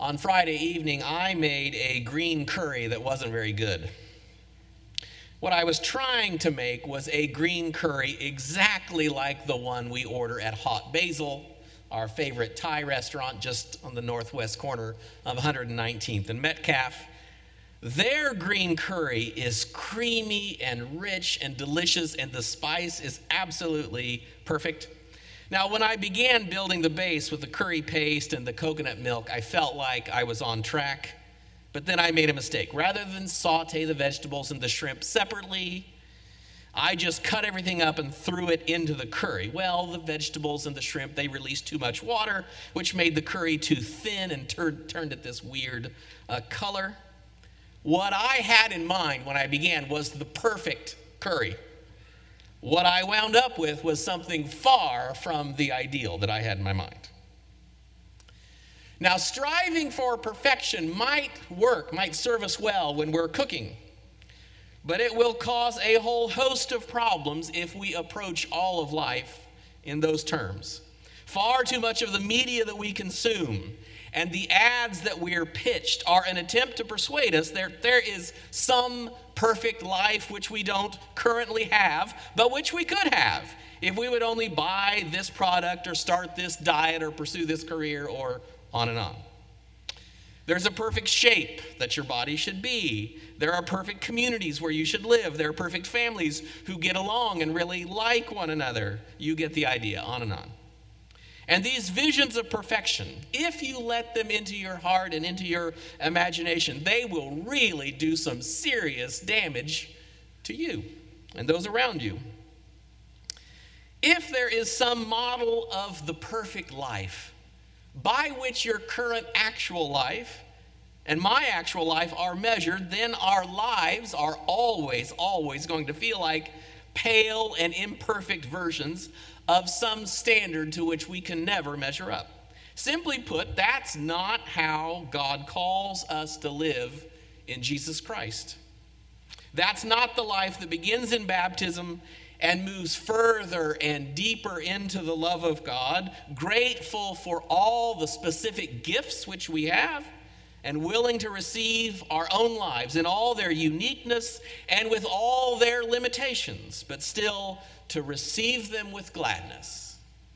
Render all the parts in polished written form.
On Friday evening, I made a green curry that wasn't very good. What I was trying to make was a green curry exactly like the one we order at Hot Basil, our favorite Thai restaurant just on the northwest corner of 119th and Metcalf. Their green curry is creamy and rich and delicious, and the spice is absolutely perfect. Now, when I began building the base with the curry paste and the coconut milk, I felt like I was on track. But then I made a mistake. Rather than saute the vegetables and the shrimp separately, I just cut everything up and threw it into the curry. Well, the vegetables and the shrimp, they released too much water, which made the curry too thin and turned it this weird color. What I had in mind when I began was the perfect curry. What I wound up with was something far from the ideal that I had in my mind. Now, striving for perfection might serve us well when we're cooking, but it will cause a whole host of problems if we approach all of life in those terms. Far too much of the media that we consume and the ads that we're pitched are an attempt to persuade us there is some perfect life which we don't currently have, but which we could have if we would only buy this product or start this diet or pursue this career or on and on. There's a perfect shape that your body should be. There are perfect communities where you should live. There are perfect families who get along and really like one another. You get the idea, on and on. And these visions of perfection, if you let them into your heart and into your imagination, they will really do some serious damage to you and those around you. If there is some model of the perfect life by which your current actual life and my actual life are measured, then our lives are always going to feel like pale and imperfect versions of some standard to which we can never measure up. Simply put, that's not how God calls us to live in Jesus Christ. That's not the life that begins in baptism and moves further and deeper into the love of God, grateful for all the specific gifts which we have, and willing to receive our own lives in all their uniqueness and with all their limitations, but still to receive them with gladness.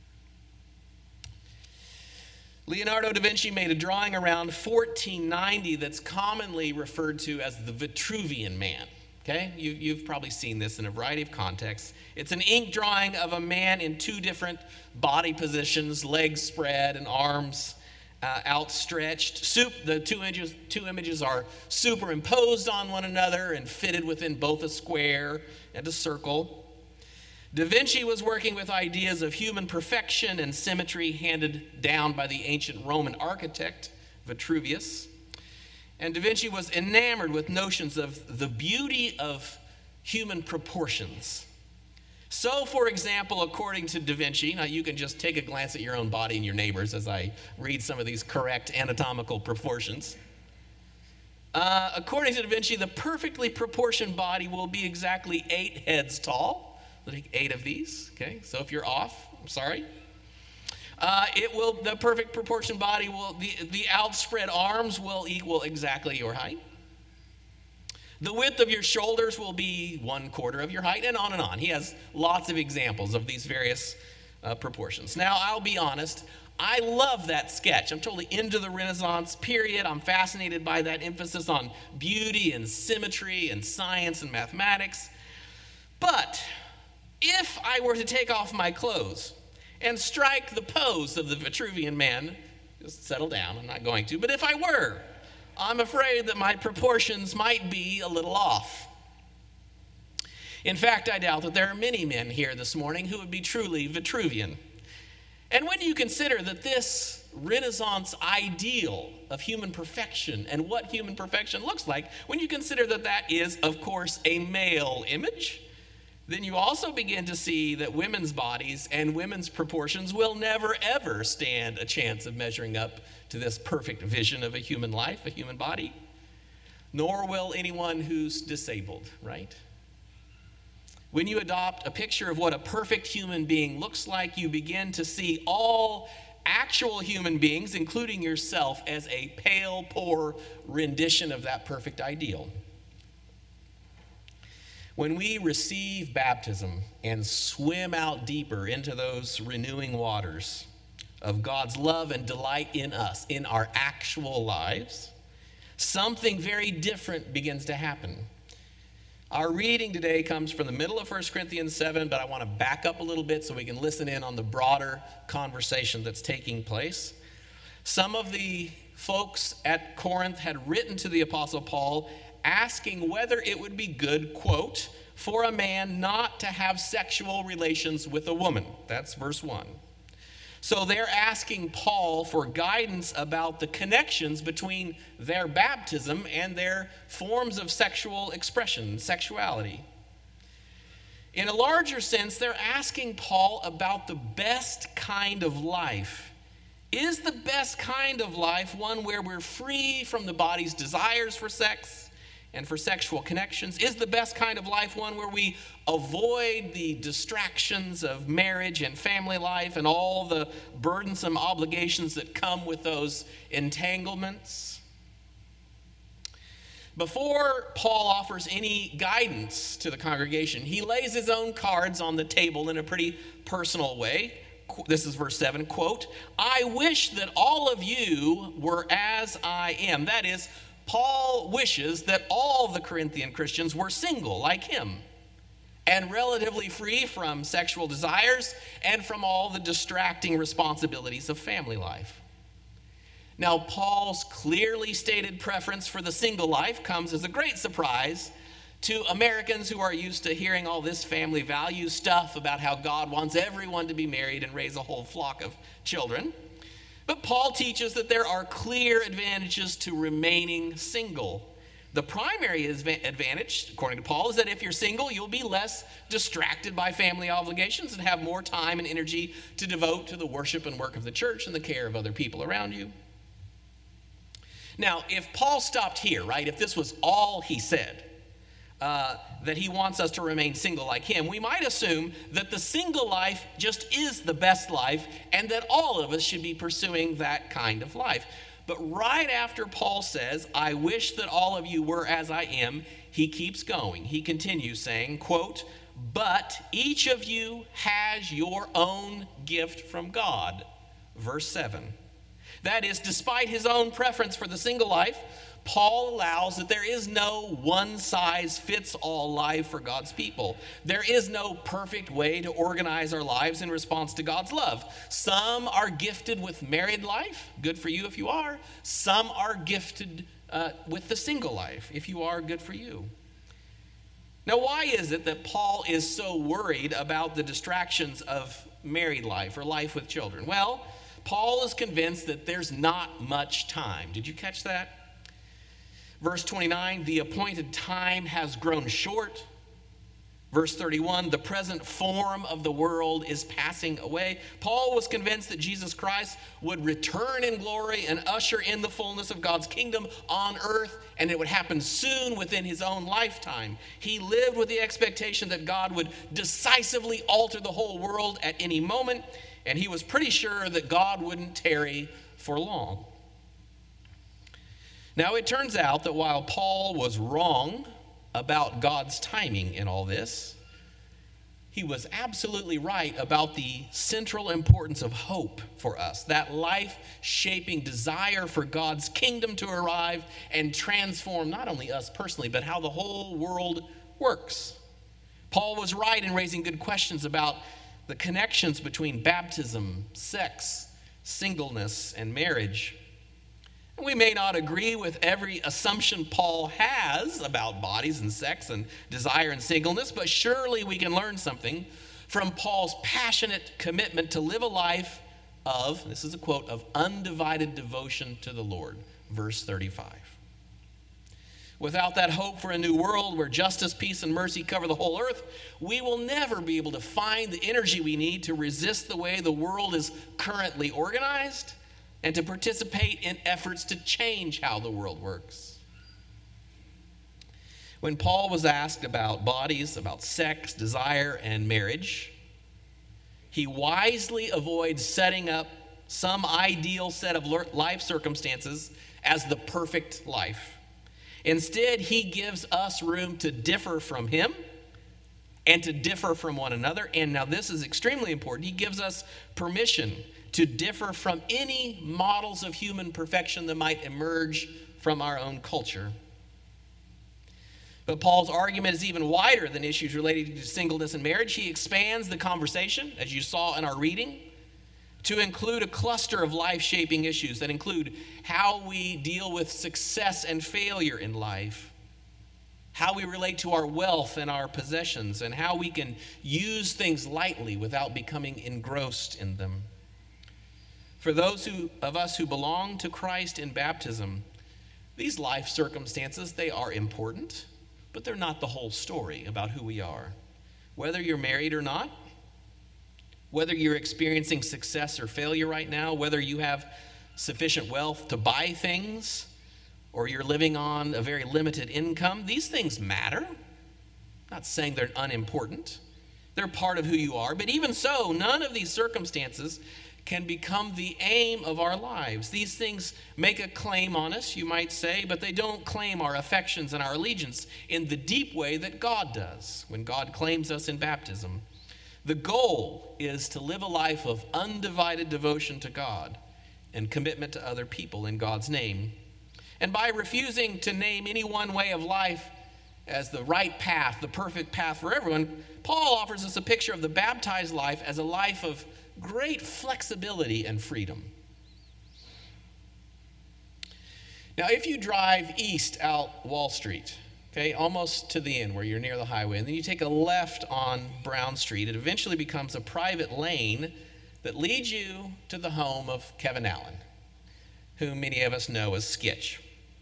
Leonardo da Vinci made a drawing around 1490 that's commonly referred to as the Vitruvian Man. Okay, you've probably seen this in a variety of contexts. It's an ink drawing of a man in two different body positions, legs spread and arms outstretched. The two images are superimposed on one another and fitted within both a square and a circle. Da Vinci was working with ideas of human perfection and symmetry handed down by the ancient Roman architect Vitruvius. And Da Vinci was enamored with notions of the beauty of human proportions. So, for example, according to Da Vinci, now you can just take a glance at your own body and your neighbors as I read some of these correct anatomical proportions. According to Da Vinci, the perfectly proportioned body will be exactly 8 heads tall. I'll take 8 of these, okay? So if you're off, I'm sorry. The perfect proportioned body the outspread arms will equal exactly your height. The width of your shoulders will be 1/4 of your height, and on and on. He has lots of examples of these various proportions. Now, I'll be honest, I love that sketch. I'm totally into the Renaissance period. I'm fascinated by that emphasis on beauty and symmetry and science and mathematics. But if I were to take off my clothes and strike the pose of the Vitruvian Man, just settle down, I'm not going to, but if I were, I'm afraid that my proportions might be a little off. In fact, I doubt that there are many men here this morning who would be truly Vitruvian. And when you consider that this Renaissance ideal of human perfection and what human perfection looks like, when you consider that that is, of course, a male image, then you also begin to see that women's bodies and women's proportions will never, ever stand a chance of measuring up to this perfect vision of a human life, a human body, nor will anyone who's disabled, right? When you adopt a picture of what a perfect human being looks like, you begin to see all actual human beings, including yourself, as a pale, poor rendition of that perfect ideal. When we receive baptism and swim out deeper into those renewing waters of God's love and delight in us, in our actual lives, something very different begins to happen. Our reading today comes from the middle of 1 Corinthians 7, but I want to back up a little bit so we can listen in on the broader conversation that's taking place. Some of the folks at Corinth had written to the Apostle Paul asking whether it would be good, quote, for a man not to have sexual relations with a woman. That's verse 1. So they're asking Paul for guidance about the connections between their baptism and their forms of sexual expression, sexuality. In a larger sense, they're asking Paul about the best kind of life. Is the best kind of life one where we're free from the body's desires for sex and for sexual connections? Is the best kind of life one where we avoid the distractions of marriage and family life and all the burdensome obligations that come with those entanglements? Before Paul offers any guidance to the congregation, he lays his own cards on the table in a pretty personal way. This is verse 7, quote, I wish that all of you were as I am. That is, Paul wishes that all the Corinthian Christians were single like him and relatively free from sexual desires and from all the distracting responsibilities of family life. Now, Paul's clearly stated preference for the single life comes as a great surprise to Americans who are used to hearing all this family value stuff about how God wants everyone to be married and raise a whole flock of children. But Paul teaches that there are clear advantages to remaining single. The primary advantage, according to Paul, is that if you're single, you'll be less distracted by family obligations and have more time and energy to devote to the worship and work of the church and the care of other people around you. Now, if Paul stopped here, right, if this was all he said, that he wants us to remain single like him, we might assume that the single life just is the best life and that all of us should be pursuing that kind of life. But right after Paul says, I wish that all of you were as I am, he keeps going. He continues saying, quote, but each of you has your own gift from God. Verse 7. That is, despite his own preference for the single life, Paul allows that there is no one-size-fits-all life for God's people. There is no perfect way to organize our lives in response to God's love. Some are gifted with married life. Good for you if you are. Some are gifted with the single life. If you are, good for you. Now, why is it that Paul is so worried about the distractions of married life or life with children? Well, Paul is convinced that there's not much time. Did you catch that? Verse 29, the appointed time has grown short. Verse 31, the present form of the world is passing away. Paul was convinced that Jesus Christ would return in glory and usher in the fullness of God's kingdom on earth, and it would happen soon within his own lifetime. He lived with the expectation that God would decisively alter the whole world at any moment, and he was pretty sure that God wouldn't tarry for long. Now, it turns out that while Paul was wrong about God's timing in all this, he was absolutely right about the central importance of hope for us, that life-shaping desire for God's kingdom to arrive and transform not only us personally, but how the whole world works. Paul was right in raising good questions about the connections between baptism, sex, singleness, and marriage. We may not agree with every assumption Paul has about bodies and sex and desire and singleness, but surely we can learn something from Paul's passionate commitment to live a life of, this is a quote, of undivided devotion to the Lord, verse 35. Without that hope for a new world where justice, peace, and mercy cover the whole earth, we will never be able to find the energy we need to resist the way the world is currently organized and to participate in efforts to change how the world works. When Paul was asked about bodies, about sex, desire, and marriage, he wisely avoids setting up some ideal set of life circumstances as the perfect life. Instead, he gives us room to differ from him and to differ from one another. And now this is extremely important. He gives us permission to differ from any models of human perfection that might emerge from our own culture. But Paul's argument is even wider than issues related to singleness and marriage. He expands the conversation, as you saw in our reading, to include a cluster of life-shaping issues that include how we deal with success and failure in life, how we relate to our wealth and our possessions, and how we can use things lightly without becoming engrossed in them. For those of us who belong to Christ in baptism, these life circumstances, they are important, but they're not the whole story about who we are. Whether you're married or not, whether you're experiencing success or failure right now, whether you have sufficient wealth to buy things, or you're living on a very limited income, these things matter. I'm not saying they're unimportant. They're part of who you are. But even so, none of these circumstances can become the aim of our lives. These things make a claim on us, you might say, but they don't claim our affections and our allegiance in the deep way that God does when God claims us in baptism. The goal is to live a life of undivided devotion to God and commitment to other people in God's name. And by refusing to name any one way of life as the right path, the perfect path for everyone, Paul offers us a picture of the baptized life as a life of great flexibility and freedom. Now, if you drive east out Wall Street, okay, almost to the end where you're near the highway, and then you take a left on Brown Street, it eventually becomes a private lane that leads you to the home of Kevin Allen, whom many of us know as Skitch.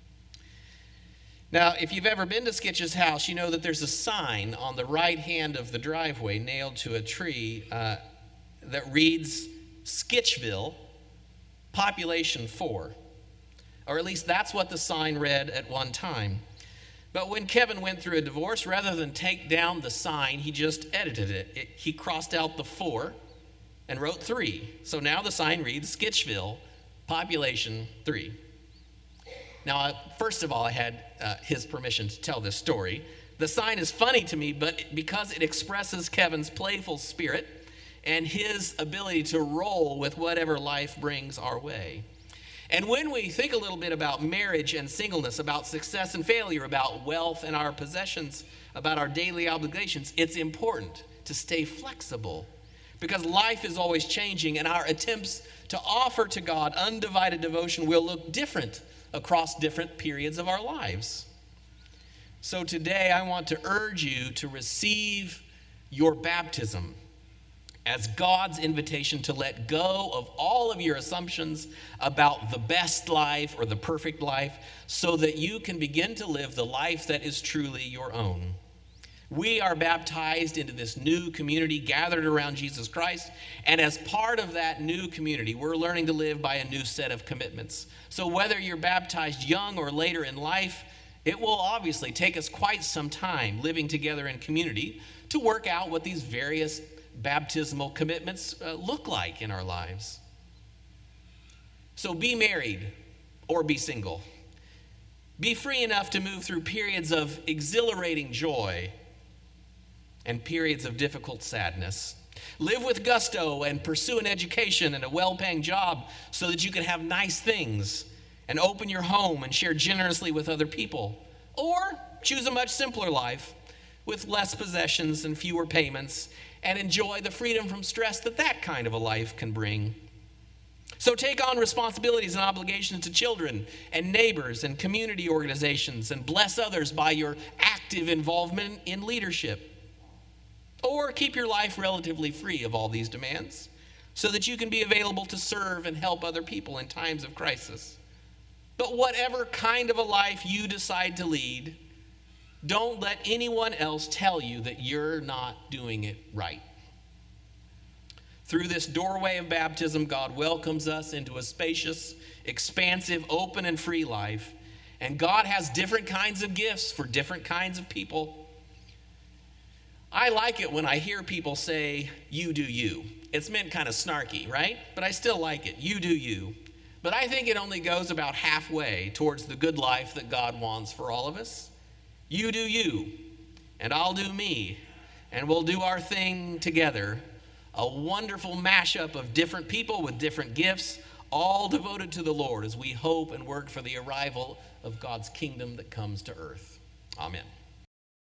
Now, if you've ever been to Skitch's house, you know that there's a sign on the right hand of the driveway nailed to a tree that reads Skitchville, population 4. Or at least that's what the sign read at one time. But when Kevin went through a divorce, rather than take down the sign, he just edited it. He crossed out the 4 and wrote 3. So now the sign reads Skitchville, population 3. Now, first of all, I had his permission to tell this story. The sign is funny to me, but because it expresses Kevin's playful spirit and his ability to roll with whatever life brings our way. And when we think a little bit about marriage and singleness, about success and failure, about wealth and our possessions, about our daily obligations, it's important to stay flexible because life is always changing and our attempts to offer to God undivided devotion will look different across different periods of our lives. So today I want to urge you to receive your baptism as God's invitation to let go of all of your assumptions about the best life or the perfect life so that you can begin to live the life that is truly your own. We are baptized into this new community gathered around Jesus Christ, and as part of that new community, we're learning to live by a new set of commitments. So whether you're baptized young or later in life, it will obviously take us quite some time living together in community to work out what these various baptismal commitments look like in our lives. So be married or be single. Be free enough to move through periods of exhilarating joy and periods of difficult sadness. Live with gusto and pursue an education and a well-paying job so that you can have nice things and open your home and share generously with other people. Or choose a much simpler life with less possessions and fewer payments and enjoy the freedom from stress that kind of a life can bring. So take on responsibilities and obligations to children and neighbors and community organizations and bless others by your active involvement in leadership. Or keep your life relatively free of all these demands so that you can be available to serve and help other people in times of crisis. But whatever kind of a life you decide to lead, don't let anyone else tell you that you're not doing it right. Through this doorway of baptism, God welcomes us into a spacious, expansive, open, and free life. And God has different kinds of gifts for different kinds of people. I like it when I hear people say, "You do you," It's meant kind of snarky, right? But I still like it. You do you. But I think it only goes about halfway towards the good life that God wants for all of us. You do you, and I'll do me, and we'll do our thing together. A wonderful mashup of different people with different gifts, all devoted to the Lord as we hope and work for the arrival of God's kingdom that comes to earth. Amen.